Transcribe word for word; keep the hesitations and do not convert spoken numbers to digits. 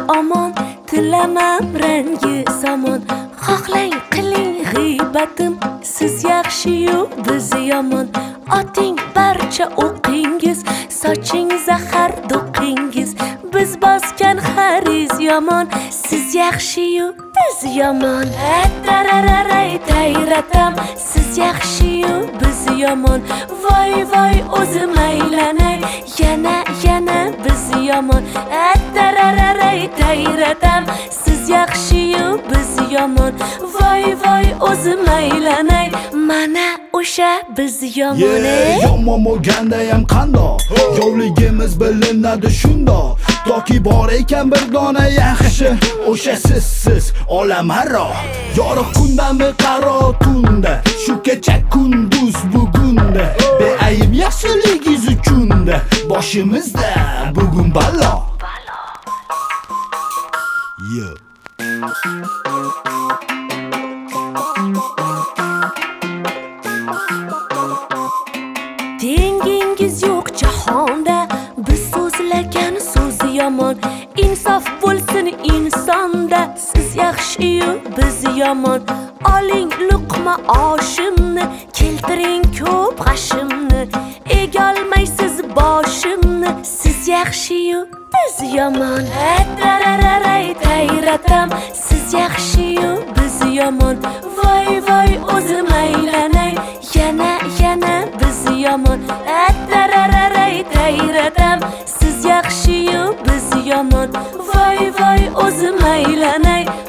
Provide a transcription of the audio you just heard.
omon, tilamam rangi zamon. Xohlang qiling g'iybatim, siz yaxshi-yu biz yomon. Oting barcha o'qingiz, soching zahar do'qingiz. Biz bosgan xariz yomon, siz yaxshi-yu biz yomon. Tarararay tayratam, siz yaxshi-yu biz yomon. Voy voy o'zim aylanay, yana yana biz yomon. Tarararay tayratam, siz yaxshi-yu biz yomon. Voy voy o'zim aylanay, mana o'sha biz yomon. Yomon bo'lgandayam qandoq, yovligimiz bilinadi shundoq. Toki bor ekan bir dona yaxshi, o'sha sizsiz olamaro. Yorug' kundami qaro tunda, shu kecha kunduz bugunda. Beayb yaxshiligingiz uchunda, boshimizda bugun balo. Yo. Dengingiz yo'q jahonda, biz so'zlagan so'z yomon. Insof bo'lsin insonda, siz yaxshi-yu biz yomon. Oling luqma oshimni, keltiring ko'p g'ashimni. Egolmaysiz boshimni, siz yaxshi-yu biz yomon. Tarararay tayratam, siz yaxshi-yu biz yomon. Voy voy o'zim aylanay, yana yana biz yomon. Tarararay tayratam, siz yaxshi-yu biz yomon. Voy voy o'zim aylanay,